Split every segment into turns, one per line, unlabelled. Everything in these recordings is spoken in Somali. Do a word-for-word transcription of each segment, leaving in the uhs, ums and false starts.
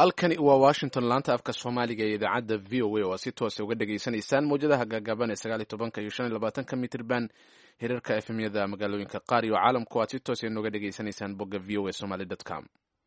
halkani waa washington laanta afka soomaaliga ee idaacadda v o a oo si toosa uga dhagaysanaysaan mawjadaha gaagaaban ee sagaal iyo tobanka iyo shan iyo labaatanka mitirban hirarka efemyada magaalooyinka qaar iyo caalamku aad si toosa inooga dhagaysanaysaan bogga v o a somaly dot com.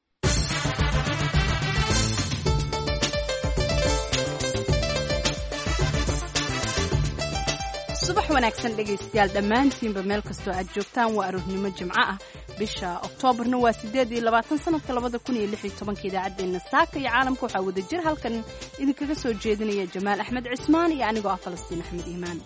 subax wanaagsan dhegaystayaal dhammaantiinba meel kastoo aad joogtaan waa aroornimo jimco ah bisha oktoobarna waa siddeed iyo labaatan sanadka labada kun iyo lix iyo tobanka idaacaddeenna saaka iyo caalamka waxaa wada jir halkan idinkaga soo jeedinaya jamaal axmed cismaan iyo anigoo ah falastiin axmed iimaan.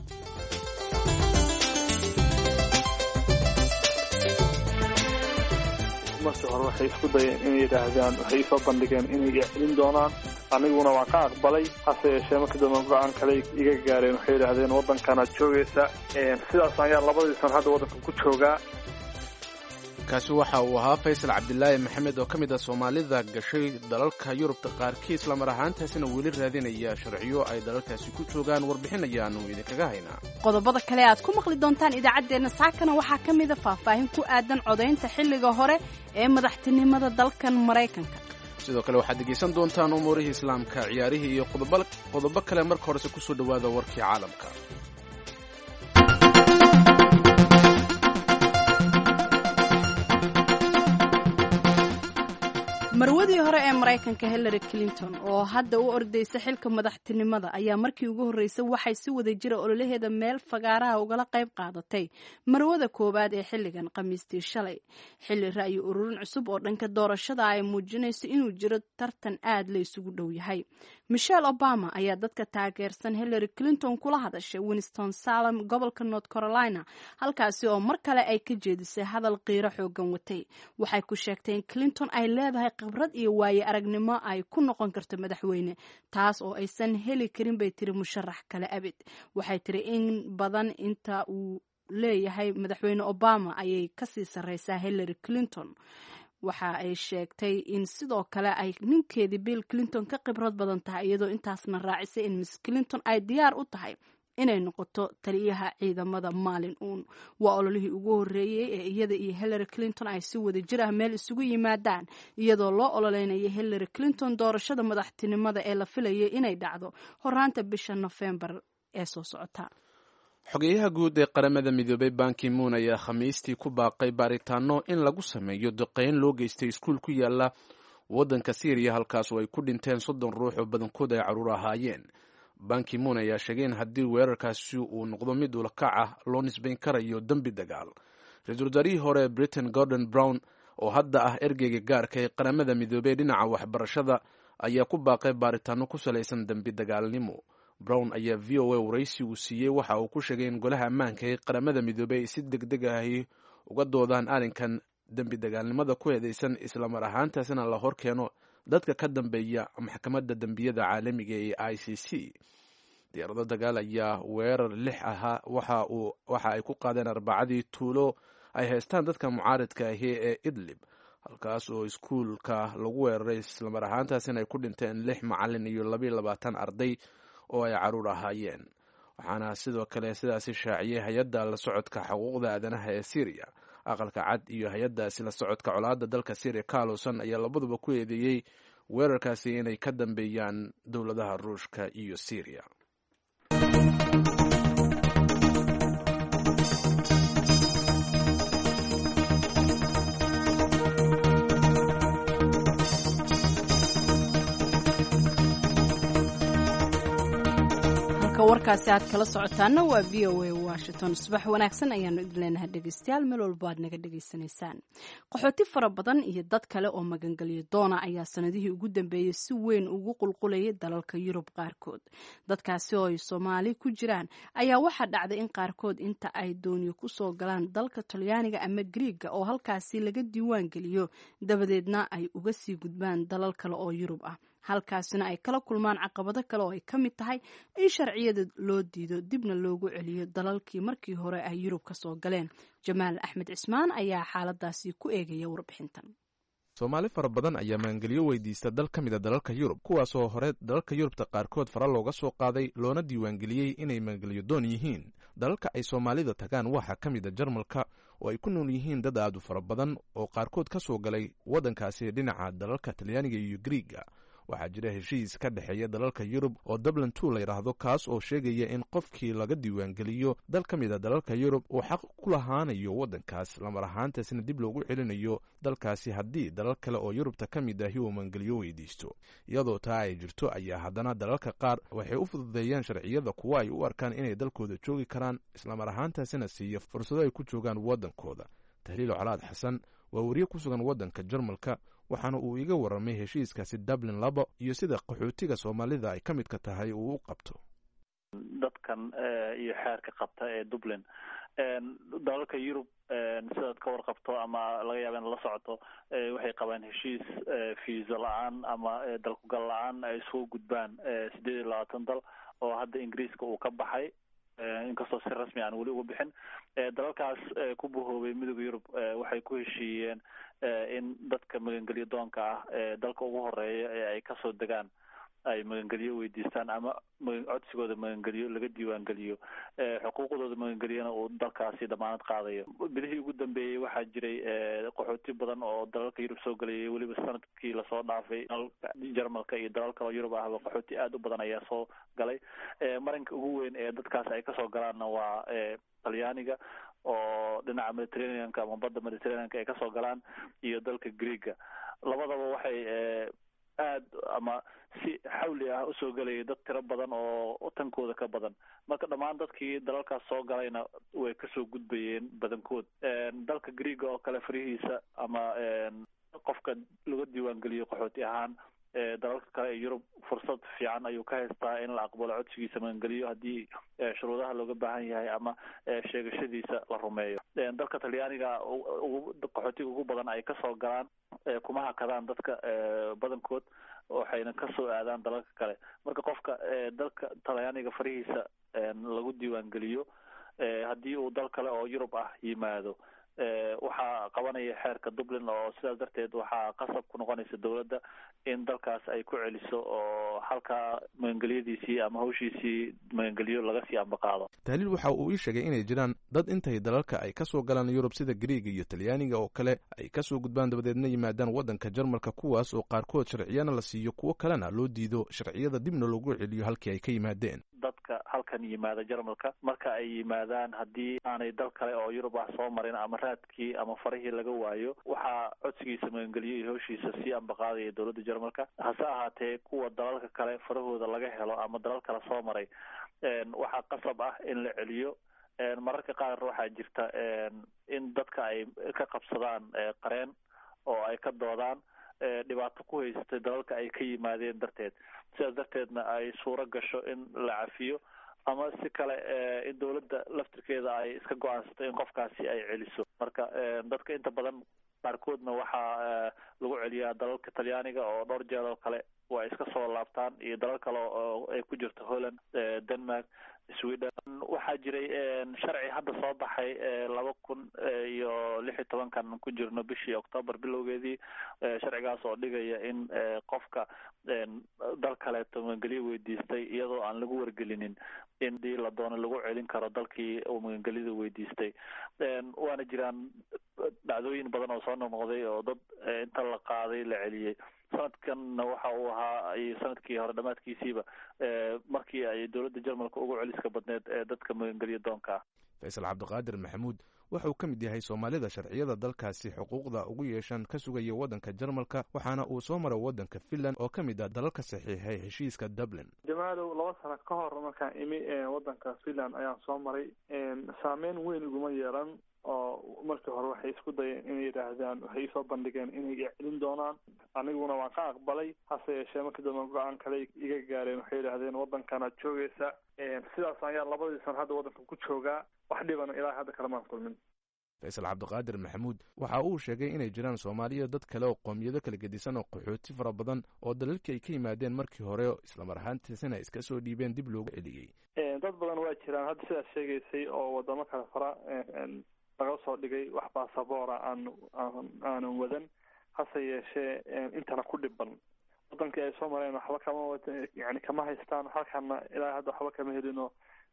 markii hore waxay isku dayeen inay yidhaahdaan waxay isoo bandhigeen inay celin doonaan aniguna waan ka aqbalay hase yeeshee markii dambe go-aan kale iga gaareen waxay yidhaahdeen waddankanaad joogaysa sidaas ayaa labadii san hadda waddanka ku joogaa.
kaasi waxa uu ahaa faysal cabdilaahi maxamed oo ka mid ah soomaalida gashay dalalka yurubta qaarkii islamar ahaantaasina weli raadinaya sharciyo ay dalalkaasi ku joogaan. warbixin ayaanu idinkaga haynaa.
qodobada kale aad ku maqli doontaan idaacaddeenna saakana waxaa ka mida faahfaahin ku aadan codaynta xilliga hore ee madaxtinimada dalkan maraykanka.
sidoo kale waxaad dhegaysan doontaan umuurihii islaamka, ciyaarihii iyo qodobo kale. marka horese kusoo dhowaada warkii caalamka.
marwadii hore ee maraykanka hillary clinton oo hadda u ordaysa xilka madaxtinimada ayaa markii ugu horreysay waxay si wada jira ololaheeda meel fagaaraha ugala qayb qaadatay marwada koowaad ee xilligan khamiistii shalay xilli ra'yi ururin cusub oo dhanka doorashada ay muujinayso inuu jiro tartan aad la isugu dhow yahay. michelle obama ayaa dadka taageersan hillary clinton kula hadashay winston salem gobolka north carolina halkaasi oo mar kale ay ka jeedisay hadal qiiro xoogan watay. waxay ku sheegtay in clinton ay leedahay khibrad iyo waaye aragnimo ay ku noqon karto madaxweyne, taas oo aysan heli karin bay tiri musharax kale abid. waxay tiri in badan inta uu leeyahay madaxweyne obama ayay kasii sarreysaa hillary clinton. waxa ay sheegtay in sidoo kale ay ninkeedii bill clinton ka khibrad badan tahay, iyadoo intaasna raacisay in miss clinton ay diyaar u tahay inay noqoto taliyaha ciidamada maalin uun. waa ololihii ugu horreeyey ee iyada iyo hillary clinton ay si wada jir ah meel isugu yimaadaan, iyadoo loo ololeynaya hillary clinton doorashada madaxtinimada ee la filayay inay dhacdo horaanta bisha nofembar ee soo socota.
xogeyaha guud ee qaramada midoobay ban ki-moon ayaa khamiistii ku baaqay baaritaano in lagu sameeyo duqeyn loo geystay iskuul ku yaala waddanka syriya, halkaas oo ay ku dhinteen soddon ruux oo badankood ay carruur ahaayeen. ban ki-moon ayaa sheegay in haddii weerarkaasi uu noqdo mid ulakac ah loo nisbayn karayo dembi dagaal. ra-iisul wasaarihii hore britain gordon brown oo hadda ah ergeyga gaarka ee qaramada midoobey dhinaca waxbarashada ayaa ku baaqay baaritaano ku salaysan dembi dagaalnimo. brown ayaa v o a waraysigu siiyey waxa uu ku sheegay in golaha ammaanka ee qaramada midoobey ay si deg deg ahi uga doodaan arrinkan dembi dagaalnimada ku eedeysan, islamar ahaantaasina la hor keeno dadka ka dambeeya maxkamadda dembiyada caalamiga ee i c c. diyaarado dagaal ayaa weerar lix ahaa waxa ay ku qaadeen arbacadii tuulo ay haystaan dadka mucaaridka ahi ee idlib, halkaas oo iskuulka lagu weeraray, islamar ahaantaasina ay ku dhinteen lix macalin iyo labayo labaatan arday oo ay carruur ahaayeen. waxaana sidoo kale sidaasi shaaciyey hay-adda la socodka xuquuqda aadanaha ee syriya. aqalka cad iyo hay-addaasi la socodka colaadda dalka syriya carlson ayaa labaduba ku eedeeyey weerarkaasi inay ka dambeeyaan dowladaha ruushka iyo syriya.
warkaasi aad kala socotaana waa v o a washington. subax wanaagsan ayaanu idin leenahay dhegaystayaal, meel walba aad naga dhegaysanaysaan. qaxooti fara badan iyo dad kale oo magangelyo doona ayaa sanadihii ugu dambeeyey si weyn ugu qulqulayay dalalka yurub qaarkood. dadkaasi oo ay soomaali ku jiraan ayaa waxaa dhacday in qaarkood inta ay dooniyo kusoo galaan dalka talyaaniga ama griiga oo halkaasi laga diiwaan geliyo, dabadeedna ay uga sii gudbaan dalal kale oo yurub ah. halkaasina ay kala kulmaan caqabado kale oo ay ka mid tahay in sharciyada loo diido dibna loogu celiyo dalalkii markii hore ay yurub ka soo galeen. jamaal axmed cismaan ayaa xaaladaasi ku eegaya warbixintan.
soomaali fara badan ayaa magangelyo weydiista dal ka mida dalalka yurub, kuwaasoo hore dalalka yurubta qaarkood fara looga soo qaaday loona diiwaangeliyey inay magangelyo doon yihiin. dalalka ay soomaalida tagaan waxaa ka mid a jarmalka oo ay ku nool yihiin dad aad u fara badan oo qaarkood ka soo galay waddankaasi dhinaca dalalka talyaaniga iyo griiga. waxaa jira heshiis ka dhexeeya dalalka yurub oo dublin two la yidhaahdo kaas oo sheegaya in qofkii laga diiwaangeliyo dal ka mid a dalalka yurub uu xaq ku lahaanayo waddankaas lamar ahaantaasna dib loogu celinayo dalkaasi haddii dalal kale oo yurubta ka mid ahi uu maangeliyo weydiisto. iyadoo taa ay jirto ayaa haddana dalalka qaar waxay u fududeeyaan sharciyada kuwa ay u arkaan inay dalkooda joogi karaan islamar ahaantaasina siiya fursado ay ku joogaan waddankooda. tahliil colaad xasan waa wariye ku sugan waddanka jarmalka waxaana uu iga warramay heshiiskaasi dublin labo iyo sida qaxootiga soomaalida ay ka midka tahay uu u qabto.
dadkan iyo xeerka qabta ee dublin dalalka yurub sidaad ka warqabto ama laga yaaba in la socoto waxay qabaan heshiis fiisa la-aan ama dalkugal la-aan ay soo gudbaan sideed iyo labaatan dal oo hadda ingiriiska uu ka baxay inkastoo si rasmi aan weli uga bixin. dalalkaas ku buhoobay midooda yurub waxay ku heshiiyeen in dadka magangelyo doonka ah dalka ugu horeeya ee ay kasoo degaan ay magangelyo weydiistaan ama codsigooda magangelyo laga diiwaangeliyo xuquuqdooda magangelyona uu dalkaasi damaanad qaadayo. bilihii ugu dambeeyey waxaa jiray qaxooti badan oo dalalka yurub soo gelayay weliba sanadkii lasoo dhaafay jarmalka iyo dalal kaloo yurub ahba qaxooti aad u badan ayaa soo galay. marinka ugu weyn ee dadkaas ay kasoo galaanna waa talyaaniga oo dhinaca mediterraneanka ama badda mediterraneanka ay kasoo galaan iyo dalka greega. labadaba waxay aad ama si xawli ah usoo gelayay dad tiro badan oo tankooda ka badan. marka dhammaan dadkii dalalkaas soo galayna way kasoo gudbayeen badankood. dalka greega oo kale farihiisa ama qofka laga diiwaangeliyo qaxooti ahaan dalalka kale ee yurub fursad fiican ayuu ka haystaa in la aqbalo codsigiisa magangeliyo haddii shuruudaha looga baahan yahay ama sheegashadiisa la rumeeyo. dalka talyaaniga qaxootiga ugu badan ay kasoo galaan kuma hakadaan dadka badankood waxayna kasoo aadaan dalalka kale. marka qofka dalka talyaaniga farihiisa lagu diiwaangeliyo haddii uu dal kale oo yurub ah yimaado waxaa qabanaya xeerka dublin oo sidaas darteed waxaa qasab ku noqonaysa dawladda in dalkaas ay ku celiso oo halkaa magangelyadiisii ama hawshiisii magangelyo laga sii ambaqaado.
tahliil waxa uu ii sheegay inay jiraan dad intay dalalka ay kasoo galaan yurub sida griiga iyo talyaaniga oo kale ay kasoo gudbaan dabadeedna yimaadaan waddanka jarmalka kuwaas oo qaarkood sharciyana la siiyo kuwo kalena loo diido sharciyada dibna loogu celiyo halkii ay ka yimaadeen.
dadka halkan yimaada jarmalka marka ay yimaadaan haddii aanay dal kale oo yurub ah soo marin ama raadkii ama farihii laga waayo waxaa codsigiisa magangeliyo iyo hawshiisa sii ambaqaadaya dowladda jarmalka. hase ahaatee kuwa dalalka kale farahooda laga helo ama dalal kale soo maray waxaa qasab ah in la celiyo. mararka qaar waxaa jirta in dadka ay ka qabsadaan qareen oo ay ka doodaan dhibaato ku haysatay dalalka ay ka yimaadeen darteed. sidaas darteedna ay suuro gasho in la cafiyo ama si kale in dawladda laftirkeeda ay iska go-aansato in qofkaasi ay celiso. marka dadka inta badan qaarkoodna waxaa lagu celiyaa dalalka talyaaniga oo dhowr jeer oo kale waa iska soo laabtaan iyo dalal kale oo ay ku jirto Holland, Denmark, Sweden. waxaa jiray sharci hadda soo baxay laba kun iyo lix iyo tobankan ku jirno bishii October bilowgeedii. sharcigaas oo dhigaya in qofka dal kaleeto magangeliyo weydiistay iyadoo aan lagu wargelinin in dii la doono lagu celin karo dalkii uu magangelida weydiistay. waana jiraan dhacdooyin badan oo soo noqnoqday oo dad inta la qaaday la celiyey. sanadkanna waxa uu ahaa sanadkii hore dhamaadkiisiiba markii ay dowladda jarmalka ugu celiska badneed ee dadka magangeliyo doonka ah.
faysal cabdiqaadir maxamuud waxa uu ka mid yahay soomaalida sharciyada dalkaasi xuquuqda ugu yeeshaan ka sugaya waddanka jarmalka waxaana uu soo maray waddanka finland oo ka mid ah dalalka saxiixay heshiiska dublin.
jamaalow laba sano ka hor markaan imi waddanka finland ayaan soo maray. saameyn weyn iguma yeelan oo markii hore waxay isku dayeen inay yidhaahdaan waxay isoo bandhigeen inay celin doonaan aniguna waan ka aqbalay. hase yeeshee markii dambe go-aan kale iga gaareen waxay yidhaahdeen waddankanaad joogaysa. sidaas ayaa labadii sano hadda waddanka ku joogaa wax dhibana ilaa hadda kalamaan kulmin.
faysal cabdiqaadir maxamuud waxa uu sheegay inay jiraan soomaaliya dad kale oo qoomiyado kala gedisan oo qaxooti fara badan oo dalalkii ay ka yimaadeen markii hore islamar ahaantiisana iska soo dhiibeen dib loogu celiyey.
dad badan waa jiraan hadda sidaas sheegaysay oo wadamo kale fara laga soo dhigay wax baasaboora aan aanan wadan. hase yeeshee intana ku dhiban wadankii ay soo mareen waxba kama yani kama haystaan halkana ilaa hadda waxba kama helino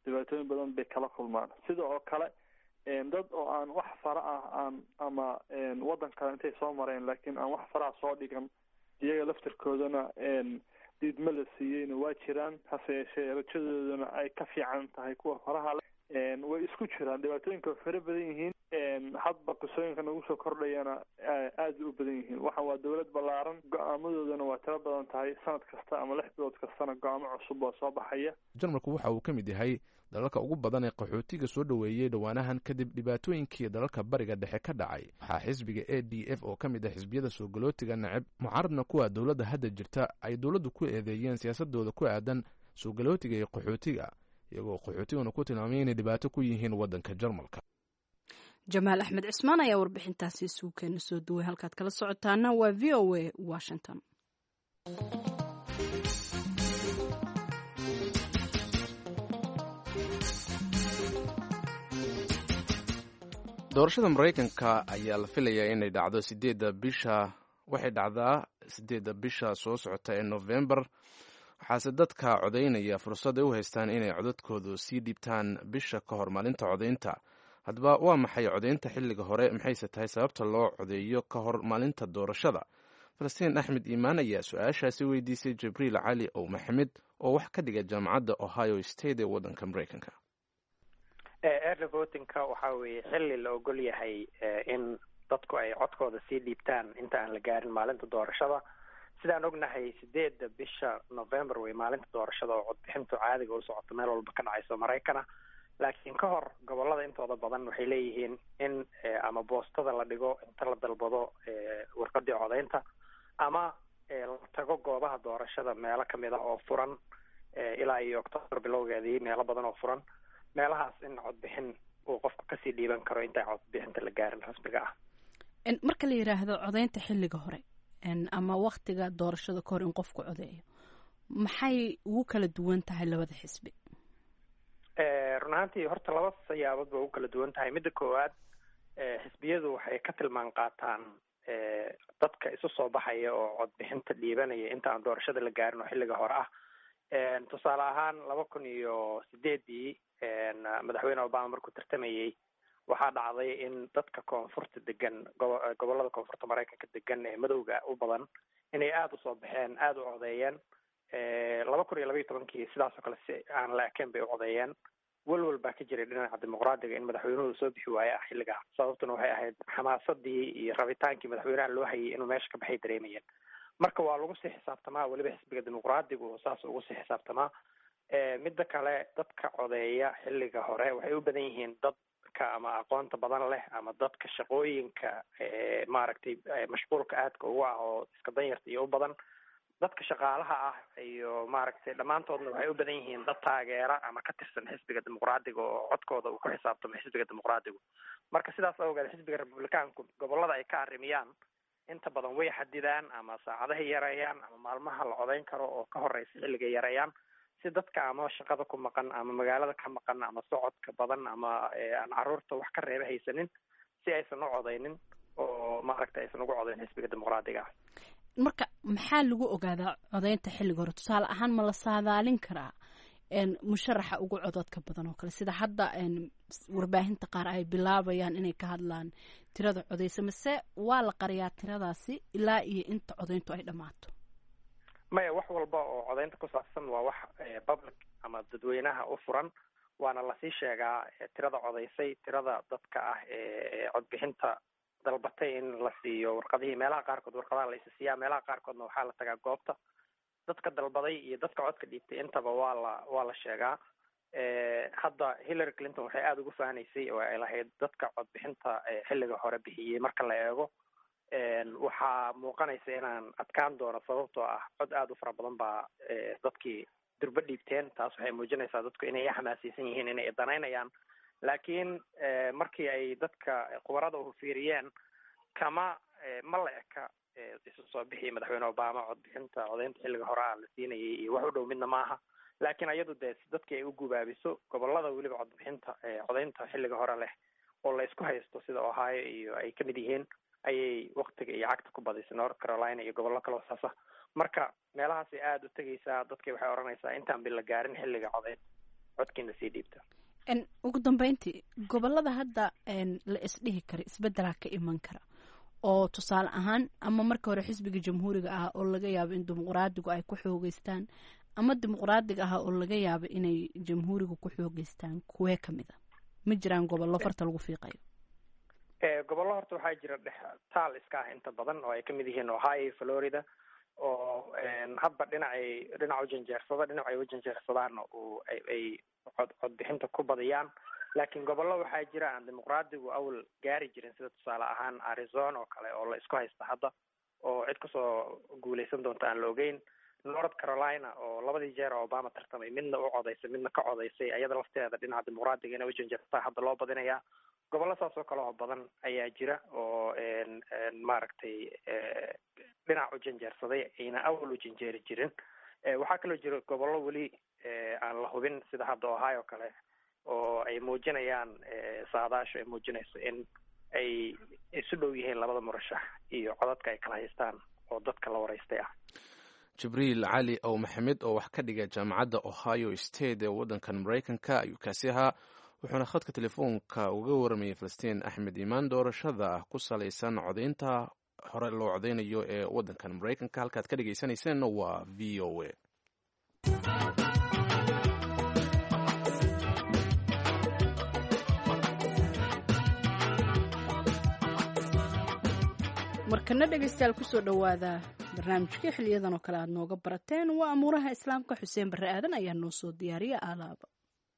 dhibaatooyin badan bay kala kulmaan. sida oo kale dad oo aan wax fara ah aan ama waddan kale intay soo mareen laakiin aan wax fara ah soo dhigan iyaga laftirkoodana diidma la siiyeyna waa jiraan, hase yeeshee rajadoodana ay ka fiican tahay kuwa faraha leh. way isku jiraan, dhibaatooyinka way fara badan yihiin, hadba qisooyinka nagu soo kordhayana aad u badan yihiin. waxa waa dawlad ballaaran, go-aamadoodana waa tiro badan tahay, sanad kasta ama lix bilood kastana go-aamo cusub oo soo baxaya.
jarmalku waxa uu ka mid yahay dalalka ugu badan ee qaxootiga soo dhoweeyey dhowaanahan kadib dhibaatooyinkii dalalka bariga dhexe ka dhacay. waxaa xisbiga a d f oo ka mid ah xisbiyada soo galootiga nacab mucaaradna kuwa dowladda hadda jirta ay dowladdu ku eedeeyeen siyaasadooda ku aadan soo galootiga iyo qaxootiga, iyagoo qaxootiguna ku tilmaamay inay dhibaato ku yihiin waddanka jarmalka.
jamaal axmed cismaan ayaa warbixintaasi suukeena soo duway. halkaad kala socotaana waa v o a washington.
doorashada maraykanka ayaa la filayaa inay dhacdo sideedda bisha waxay dhacdaa sideedda bisha soo socota ee novembar, waxaase dadka codaynaya fursad ay u haystaan inay codadkoodu sii dhiibtaan bisha ka hor maalinta codaynta. haddaba waa maxay codaynta xilliga hore, maxayse tahay sababta loo codeeyo ka hor maalinta doorashada? falastiin axmed iimaan ayaa su-aashaasi weydiisay jibriil cali ow maxamed oo wax ka dhiga jaamacadda ohio state ee waddanka maraykanka.
early votingka waxa weeye xilli la ogol yahay in dadku ay codkooda sii dhiibtaan inta aan la gaarin maalinta doorashada. sidaan ognahay sideedda bisha november way maalinta doorashada oo codbixintu caadiga u socoto meel walba ka dhacayso maraykana, laakiin ka hor gobolada intooda badan waxay leeyihiin in ama boostada la dhigo inta la dalbado warqadii codaynta, ama la tago goobaha doorashada meelo kamid ah oo furan ilaa iyo october bilowgeedii meelo badan oo furan. meelahaas in codbixin uu qofku kasii dhiiban karo intaan codbixinta la gaarin rasmiga ah.
marka la yidhaahdo codaynta xilliga hore ama waktiga doorashada kahor in qofku codeeyo, maxay ugu kala duwan tahay labada xisbi?
run ahaantii horta laba siyaabood ba ugu kala duwan tahay. midda koowaad, xisbiyadu waxay ka tilmaan qaataan dadka isu soo baxaya oo codbixinta dhiibanaya inta aan doorashada la gaarin oo xilliga hore ah. tusaale ahaan laba kun iyo sideedii madaxweyne obama markuu tartamayey waxaa dhacday in dadka koonfurta degan gobolada koonfurta maraykanka degan ee madowga u badan inay aada usoo baxeen, aada u codeeyeen. laba kun iyo laba iyo tobankii sidaas oo kale si aan la ekeen bay u codeeyeen. welwel baa ka jiray dhinaca dimuqraadiga in madaxweynuhu soo bixi waaye ah xilligaa. sababtuna waxay ahayd xamaasadii iyo rabitaankii madaxweynaha loo hayay inuu meesha ka baxay dareemayeen. marka waa lagu sii xisaabtamaa, weliba xisbiga dimuqraadigu saas ugu sii xisaabtamaa. midda kale, dadka codeeya xilliga hore waxay u badan yihiin dadka ama aqoonta badan leh ama dadka shaqooyinka maaragtay mashquulka aadka ugu ah oo iska danyarta iyo u badan. dadka shaqaalaha ah iyo maaragtay dhammaantoodna waxay u badan yihiin dad taageera ama ka tirsan xisbiga dimuqraadiga oo codkooda uu ku xisaabtamo xisbiga dimuqraadigu. marka sidaas awgeed xisbiga republicaanku gobolada ay ka arrimiyaan inta badan way xadidaan ama saacadahay yareeyaan ama maalmaha la codayn karo oo ka horeysa xilliga yareeyaan, si dadka ama shaqada ku maqan ama magaalada ka maqan ama socodka badan ama aan caruurta wax ka reeba haysanin si aysan u codaynin oo maaragtay aysan ugu codayn xisbiga dimuqraadiga ah.
marka maxaa lagu ogaadaa codaynta xilliga hore? tusaale ahaan ma la saadaalin karaa musharaxa ugu cododka badan oo kale, sida hadda warbaahinta qaar ay bilaabayaan inay ka hadlaan tirada codeysa, mase waa la qariyaa tiradaasi ilaa iyo inta codayntu ay dhammaato?
maya, wax walba oo codaynta ku saabsan waa wax public ama dadweynaha u furan, waana lasii sheegaa tirada codaysay, tirada dadka ah ee codbixinta dalbatay in la siiyo warqadihii. meelaha qaarkood warqadaha la isisiiyaa, meelaha qaarkoodna waxaa la tagaa goobta. dadka dalbaday iyo dadka codka dhiibtay intaba waa la waa la sheegaa. hadda Hillary Clinton waxay aada ugu fahanaysay oo ay lahayd dadka codbixinta xilliga hore bixiyey marka la eego waxaa muuqanaysa inaan adkaan doono, sababtoo ah cod aada u fara badan baa dadkii durba dhiibteen. taas waxay muujinaysaa dadku inay xamaasaysan yihiin, inay danaynayaan. laakiin markii ay dadka khubarada u fiiriyeen kama ma la eka isu soo bixi madaxweyne obama codbixinta codaynta xilliga hore ah la siinayay iyo wax u dhow midna maaha. laakiin ayadu dee si dadkii ay u gubaabiso gobolada weliba codbixinta codaynta xilliga hore leh oo la isku haysto sida ohio iyo ay kamid yihiin ayay waktiga iyo cagta ku badisay north carolina iyo gobollo kaloo saasa. marka meelahaasay aada u tegaysaa. dadkii waxay odhanaysaa intaan bi la gaarin xilliga codayn codkiina sii dhiibta.
ugu dambeyntii gobolada hadda la isdhihi kara isbedelaa ka iman kara oo tusaale ahaan ama marka hore xisbiga jamhuuriga ah oo laga yaabo in dimuqraadigu ay ku xoogeystaan ama dimuqraadiga ah oo laga yaabo inay jamhuuriga ku xoogeystaan kuwee kamid a ma jiraan gobollo farta lagu fiiqayo?
gobollo horta waxaa jira dhex taal iska ah inta badan oo ay kamid yihiin Ohio, Florida oo hadba dhinacay dhinac u janjeersada dhinacay u janjeersadaan oo ay ay cod codbixinta ku badiyaan. laakiin gobollo waxaa jira aan dimuqraadigu awal gaari jirin sida tusaale ahaan Arizona oo kale oo la isku haysta hadda oo cid kasoo guuleysan doonta aan la ogeyn. North Carolina oo labadii jeer oo Obama tartamay midna u codeysay midna ka codeysay ayada lafteeda dhinaca dimuqraadiga inay u janjeertaa hadda loo badinayaa. gobollo saas oo kale oo badan ayaa jira oo maaragtay dhinac u janjeersaday ayna awal u janjeeri jirin. waxaa kaloo jira gobollo weli aan la hubin sida hadda Ohio kale oo ay muujinayaan saadaasho ay muujinayso in ay isu dhow yihiin labada murashax iyo codadka ay kala haystaan oo dadka la wareystay ah.
jibriil cali ow maxamed oo wax ka dhiga jaamacadda Ohio State ee waddankan Maraykanka ayuu kaasi ahaa, wuxuuna khadka telefoonka uga waramayay Falastiin Axmed Imaan doorashada ku salaysan codaynta hore loo codeynayo ee waddankan Maraykanka. halkaad ka dhagaysanayseen waa V O A.
markana dhegaystayaal kusoo dhowaada barnaamijkii xiliyadan oo kale aad nooga barateen waa amuuraha islaamka. xuseen barre aadan ayaa noo soo diyaariya alaaba.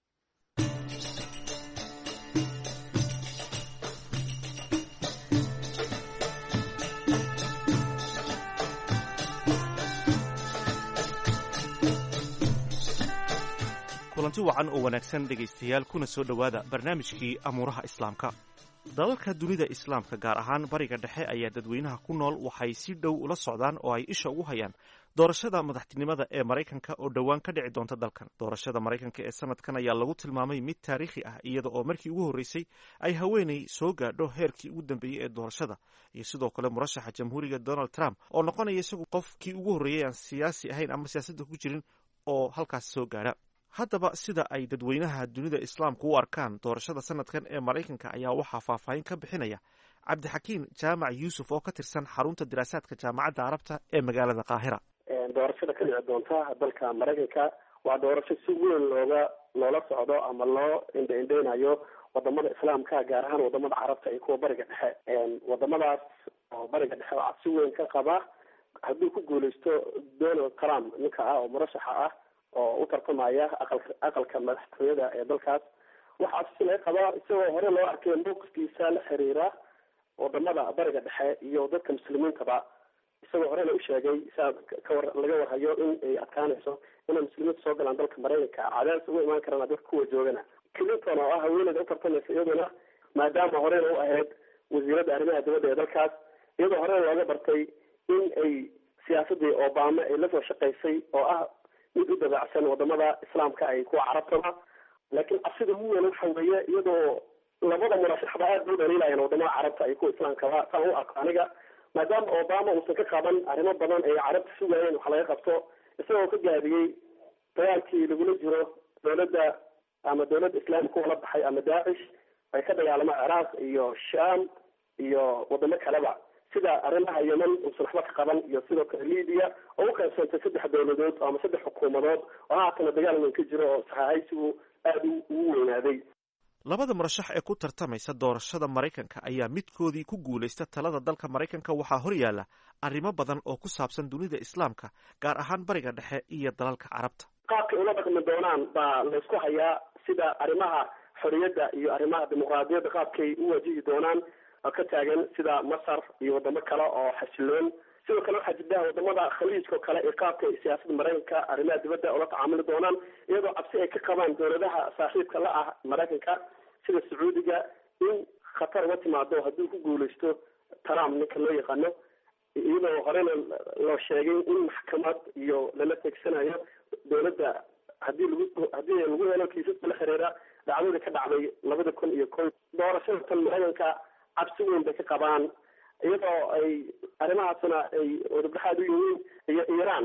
kulanti wacan oo wanaagsan dhegaystayaal, kuna soo dhowaada barnaamijkii amuuraha islaamka. dalalka dunida islaamka gaar ahaan bariga dhexe ayaa dadweynaha ku nool waxay si dhow ula socdaan oo ay isha ugu hayaan doorashada madaxtinimada ee Maraykanka oo dhowaan ka dhici doonta dalkan. doorashada Maraykanka ee sanadkan ayaa lagu tilmaamay mid taariikhi ah iyada oo markii ugu horreysay ay haweeney soo gaadho heerkii ugu dambeeyey ee doorashada, iyo sidoo kale murashaxa jamhuuriga Donald Trump oo noqonaya isagu qofkii ugu horreeyay aan siyaasi ahayn ama siyaasadda ku jirin oo halkaas soo gaadha. haddaba sida ay dadweynaha dunida islaamku u arkaan doorashada sanadkan ee Maraykanka ayaa waxaa faahfaahin ka bixinaya cabdixakiin jaamac yuusuf oo ka tirsan xarunta diraasaadka jaamacadda carabta ee magaalada Qaahira.
doorashada ka dhici doonta dalka Maraykanka waa doorasho si weyn looga loola socdo ama loo indha-indheynayo wadamada islaamka gaar ahaan wadamada carabta iyo kuwa bariga dhexe. wadamadaas oo bariga dhexe waxaa si weyn ka qaba hadduu ku guuleysto Donald Trump ninka ah oo murashaxa ah oo u tartamaya aqalka aqalka madaxtooyada ee dalkaas. waxaa si laga qabaa isagoo hore loo arkay mowqifkiisa la xiriira wadamada bariga dhexe iyo dadka muslimiintaba, isagoo horena u sheegay saa kawar laga warhayo in ay adkaanayso inay muslimiinta soo galaan dalka Maraykanka, cadaadis uga imaan karaan dadka kuwa joogana. Clinton oo ah haweeneyda u tartamaysa iyaduna maadaama horena u ahayd wasiiradda arrimaha dibadda ee dalkaas, iyadoo horena looga bartay in ay siyaasadii Obama ay la soo shaqaysay oo ah mid u dabacsan wadamada islaamka ay kuwa carabtaba. laakiin cabsida ugu weyn waxa weeye iyadoo labada murashaxba aad bay u dhaliilayaan wadamada carabta ay kuwa islaamkaba. saan u arko aniga maadaama Obama uusan ka qaban arrimo badan ay carabta sugayeen wax laga qabto, isagoo ka gaabiyey dagaalkii lagula jiro dowladda ama dowladda islaamka ula baxay ama Daacish ay ka dagaalamo Ciraaq iyo Shaam iyo wadamo kaleba, sida arrimaha Yemen uusan waxba ka qaban, iyo sidoo kale Libiya oo u qaybsantay saddex dowladood ama saddex xukuumadood oo haatan dagaal weyn ka jiro oo saxaaysigu aad ugu weynaaday.
labada murashax ee ku tartamaysa doorashada Maraykanka ayaa midkoodii ku guuleysta talada dalka Maraykanka waxaa hor yaala arrimo badan oo ku saabsan dunida islaamka gaar ahaan bariga dhexe iyo dalalka carabta.
qaabkay ula dhaqmi doonaan baa la isku hayaa, sida arrimaha xorriyadda iyo arrimaha dimuqraadiyadda qaabkay u wajihi doonaan ka taagan sida Masar iyo wadamo kale oo xasiloon. sidoo kale waxaa jirta wadamada khaliijka oo kale ee qaabka siyaasadda Maraykanka arrimaha dibadda ula tacaamuli doonaan, iyadoo cabsi ay ka qabaan dowladaha saaxiibka la ah Maraykanka sida Sacuudiga in khatar uga timaado haddii ku guuleysto Trump ninka loo yaqaano, iyadoo horena loo sheegay in maxkamad iyo lala teegsanayo dowladda haddii lagu haddii lagu helo kiisaska la xiriira dhacdadii ka dhacday labada kun iyo kow. doorashada tan Maraykanka cabsi weyn bay ka qabaan, iyadoo ay arrimahaasna ay wadadhaxaad u yihiin iyo Iiraan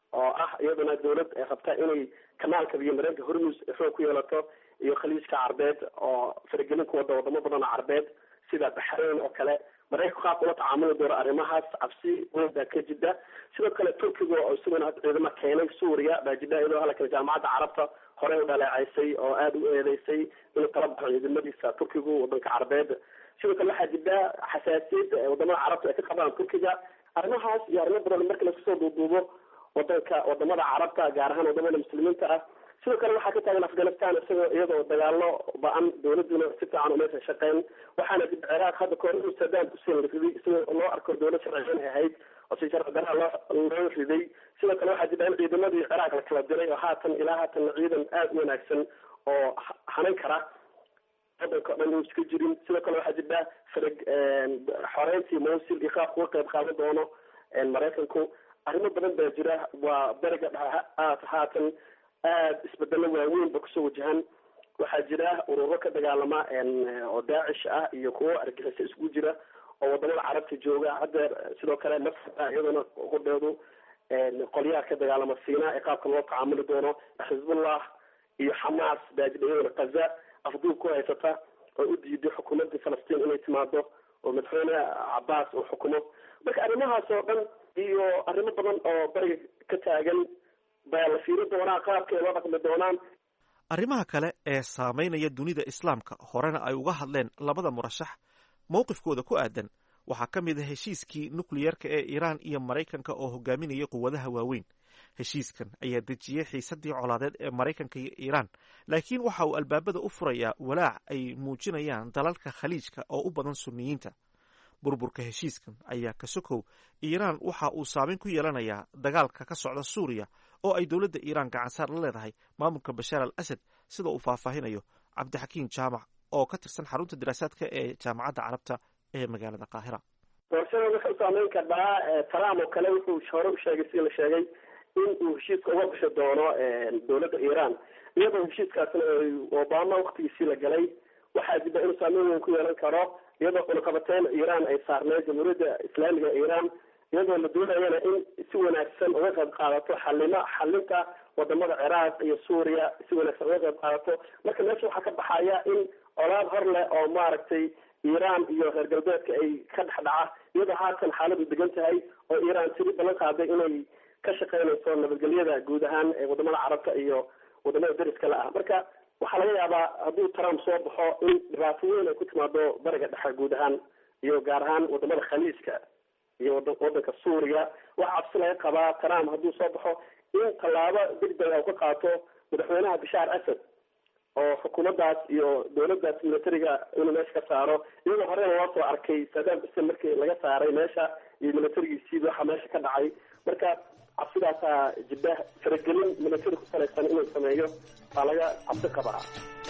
oo ah iyaduna dawlad ay rabta inay kanaalka biyo mareenka hormus xoog ku yeelato iyo khaliijka carbeed oo faragelin ku wada wadamo badan oo carbeed sida baxrayn oo kale maraykanku qaab ula tacaamuli doono arrimahaas cabsi weyn baa ka jida sidoo kale turkiga oo isaguna hadda ciidamo keenay suuriya baa jida iyadoo halkan jaamacadda carabta horey u dhaleecaysay oo aada u eedeysay inuu kala baxo ciidamadiisa turkigu wadanka carbeed sidoo kale waxaa jida xasaasiyad wadamada carabta ay ka qabaan turkiga arrimahaas iyo arrimo badan marka laisku soo duuduubo wadanka wadamada carabta gaar ahaan wadamada muslimiinta ah sidoo kale waxaa ka taagan afghanistan isagoo iyadoo dagaalo ba-an dawladuna si fiican umaysan shaqeyn waxaana dib ciraaq hadda kahor saddam hussein la riday isagoo loo arko dawlad sharciyan ahayd oo si sharci daraa loo loo riday sidoo kale waxaa jira in ciidamadii ciraaq la kala diray oo haatan ilaa haatan ciidan aada u wanaagsan oo hanan kara wadanka o dhan u iska jirin sidoo kale waxaa jira farag xoreyntii mawsil iyo qaabka uga qayb qaadan doono maraykanku arrimo badan baa jira waa beriga aad haatan aada isbedelo waaweyn ba kusoo wajahan waxaa jira ururo ka dagaalama oo daacish ah iyo kuwo argixisa isku jira oo wadamada carabta jooga haddeer sidoo kale masada iyadana qudheedu qolyaha ka dagaalama siina ee qaabka loo tacaamuli doono xisbullah iyo xamaas baa jira iyadana kaza afduub ku haysata oo u diiday xukuumadda falastiin inay timaado oo madaxweyne cabaas uu xukumo marka arrimahaas oo dhan iyo arrimo badan oo bariga ka taagan baa la fiiri doonaa qaabkay loo dhaqmi doonaan
arrimaha kale ee saamaynaya dunida islaamka horena ay uga hadleen labada murashax mowqifkooda ku aadan waxaa ka mid a heshiiskii nukliyerka ee iiraan iyo maraykanka oo hogaaminayay quwadaha waaweyn heshiiskan ayaa dejiyey xiisadii colaadeed ee maraykanka iyo iiraan laakiin waxa uu albaabada u furayaa walaac ay muujinayaan dalalka khaliijka oo u badan sunniyiinta burburka heshiiskan ayaa ka sokow iiraan waxa uu saameyn ku yeelanayaa dagaalka ka socda suuriya oo ay dowladda iiraan gacansaar la leedahay maamulka bashaar al asad sida uu faahfaahinayo cabdixakiin jaamac oo ka tirsan xarunta diraasaadka ee jaamacadda carabta ee magaalada qaahira
doorashada waxay u saameyn kartaa trump oo kale wuxuu hore u sheegay sida la sheegay in uu heshiiska uga bishi doono dowladda iiraan iyadoo heshiiskaasna obama waktigiisii la galay waxaa jira inuu saameyn weyn ku yeelan karo iyadoo cunaqabateyn iiraan ay saarneyd jamhuuriyadda islaamiga iiraan iyadoo la doonayana in si wanaagsan uga qayb qaadato xalimo xalinta wadamada ciraaq iyo suuriya si wanaagsan uga qayb qaadato marka meesha waxaa ka baxaya in colaad hor leh oo maaragtay iiraan iyo reer galbeedka ay ka dhex dhaca iyadoo haatan xaaladu degan tahay oo iiraan tiri ballan qaaday inay ka shaqeynayso nabadgelyada guud ahaan ee wadamada carabta iyo wadamada dariska la ah marka waxaa laga yaabaa hadduu trump soo baxo in dhibaato weyn ay ku timaado bariga dhexe guud ahaan iyo gaar ahaan wadamada khaliijka iyo wadanka suuriya waxa cabsi laga qabaa trump hadduu soo baxo in tallaabo degdeg a ka qaato madaxweynaha bashaar asad oo xukuumaddaas iyo dowladdaas militariga inuu meesha ka saaro iyadoo horena loo soo arkay saddam hussein markii laga saaray meesha iyo militarigiisiiba waxaa meesha ka dhacay marka cabsidaasaa jidda faragelin militari ku salaysan inuu sameeyo baa laga cabsi qabaa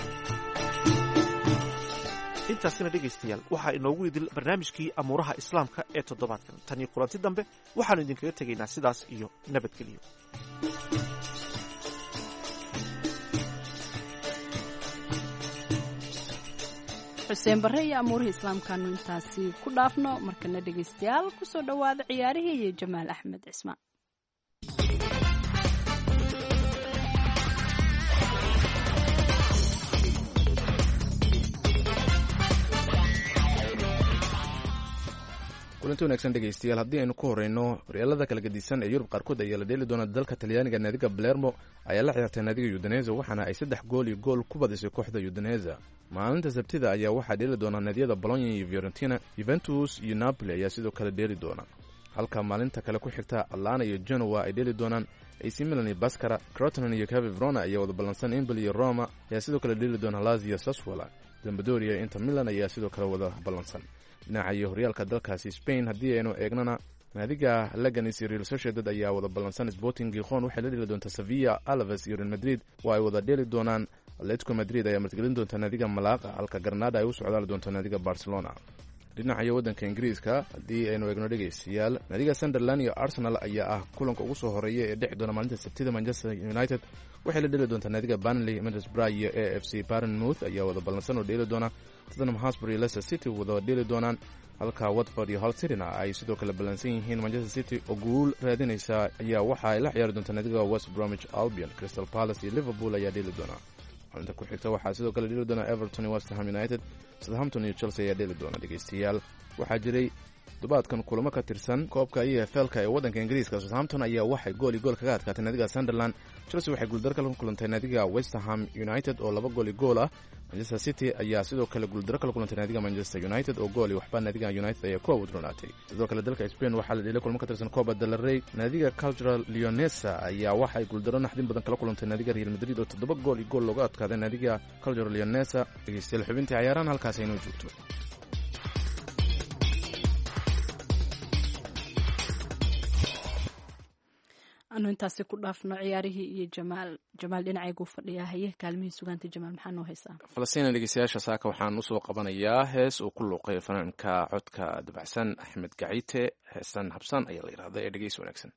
intaasina dhegaystayaal waxaa inoogu idil barnaamijkii amuuraha islaamka ee toddobaadkan tan iyo kulanti dambe waxaanu idinkaga tegaynaa sidaas iyo nabadgelyo
xuseen barre iyo amuurihii islaamkaanu intaasi ku dhaafno markana dhegaystayaal kusoo dhowaada ciyaarihii iyo jamaal axmed cismaan
kulanti wanaagsan dhegaystayaal haddii aynu ku horeyno horyaalada kala gedisan ee yurub qaarkood ayaa la dheeli doona dalka talyaaniga naadiga balermo ayaa la ciyaartay naadiga yudaneza waxaana ay saddex gool iyo gool ku badisay kooxda yudaneza maalinta sabtida ayaa waxaa dheeli doona naadiyada bolonya iyo fiorentina yuventus iyo napoli ayaa sidoo kale dheeli doona halka maalinta kale ku xigta atlana iyo genoa ay dheeli doonaan ac milan iyo baskara crotonan iyo cavi verona ayaa wada ballansan emboli iyo roma ayaa sidoo kale dheeli doona lazio saswala zambadoria iyo inter milan ayaa sidoo kale wada ballansan dhinaca iyo horyaalka dalkaasi spain haddii aynu eegnana naadiga leganis iyo real sociedad ayaa wada ballansan sporting gikhon waxay la dheli doontaa sevilla alaves iyo real madrid waa ay wada dheeli doonaan atletico madrid ayaa martigelin doonta naadiga malaqa halka granada ay u socdaali doonto naadiga barcelona dhinaca iyo waddanka ingiriiska haddii aynu eegno dhegaystayaal naadiga sunderland iyo arsenal ayaa ah kulanka ugu soo horeeya ee dhexi doona maalinta sabtida manchester united waxay la dheli doontaa naadiga burnley middlesbrough iyo a f c bournemouth ayaa wada ballansan oo dheeli doona tottenham hotspur iyo leicester city wada dheeli doonaan halka watford iyo hull cityna ay sidoo kale ballansan yihiin. Manchester City oo guul raadinaysa ayaa waxa ay la ciyaari doontaa naadiga West Bromwich Albion. Crystal Palace iyo Liverpool ayaa dheli doona. Inta ku xigta waxaa sidoo kale dheli doona Everton iyo West Ham United. Southampton iyo Chelsea ayaa dheli doona. Dhegeystayaal, waxaa jiray dubaadkan kulamo ka tirsan koobka E F L-ka ee waddanka Ingiriiska. Southampton ayaa waxay gool iyo gool kaga adkaatay naadiga Sunderland. Chelsea waxay guuldaro kala kulantay naadiga West Ham United oo laba gool iyo gool ah. Manchester City ayaa sidoo kale guuldaro kala kulantay naadiga Manchester United oo gool iyo waxba naadiga United ayaa ku awdronaatay. Sidoo kale dalka Spain waxaa la dheelay kulamo ka tirsan Copa del Rey. Naadiga Cultural Leonesa ayaa waxay guuldaro naxdin badan kala kulantay naadiga Real Madrid oo toddoba gool iyo gool looga adkaaday naadiga Cultural Leonesa. Dhegeystayaal, xubintii ciyaarahan halkaas aynu joogto.
anu intaasi ku dhaafno ciyaarihii iyo jamaal jamaal dhinacaygu fadhiyaa haye kaalmihii sugaanta jamaal maxaa noo haysaa?
Falastiin dhegeystayaasha saaka waxaan usoo qabanayaa hees uu ku luuqay fanaanka codka dabacsan Axmed Gaciite. heesan habsan ayaa la yidhahda ee dhegeys wanaagsan.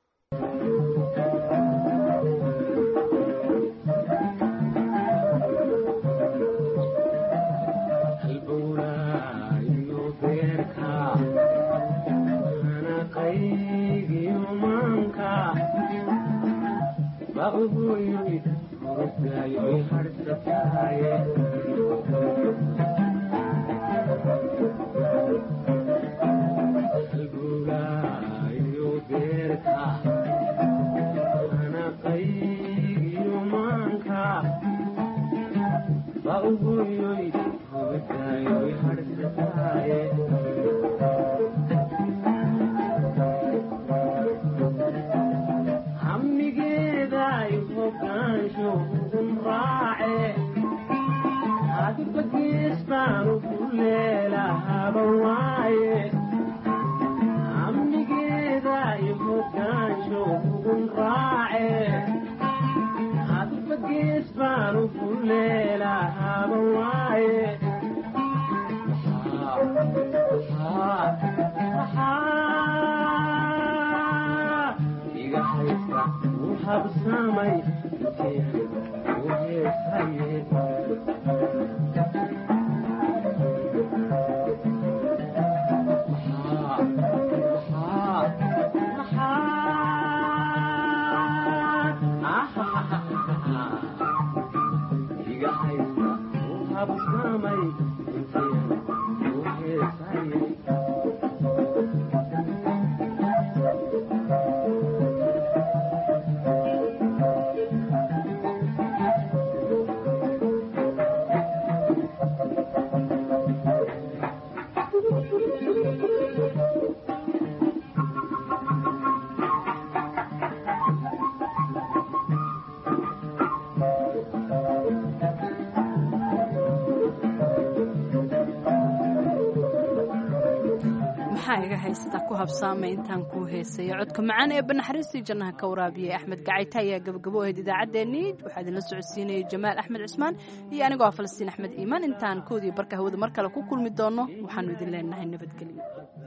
iga haysta ku habsaamay intaan ku heesayo codka macaan ee banaxariistii jannaha ka waraabiyay Axmed Gaciite ayaa gabagabo ahayd idaacaddeenii. waxaa idinla socodsiinayay Jamaal Axmed Cismaan iyo anigoo ah Falastiin Axmed Iimaan. intaan koodii barka hawada mar kale ku kulmi doono waxaanu idin leenahay nabadgelyo.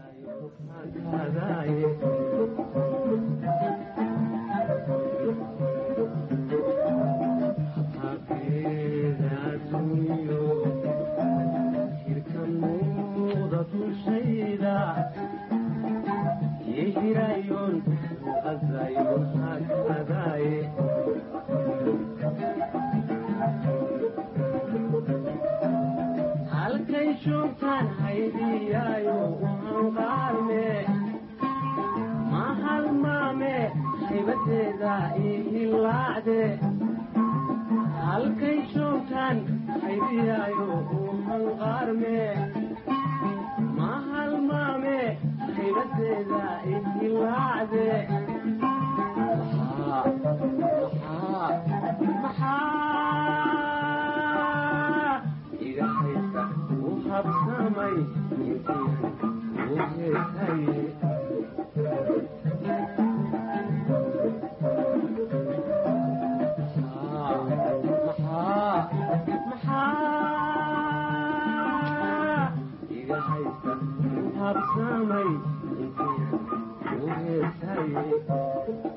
halkay joogtaan haydiyaayo waxaan qaarme ma halmaame haybadeeda ihilaacde halkay joogtaan haydiyaayo waxaan qaarme ma halmaame haybadeeda ihilaacde maxaa iga haysta u habsamay intii u heesaye maxaa iga haysta u habsamay intii u heesaye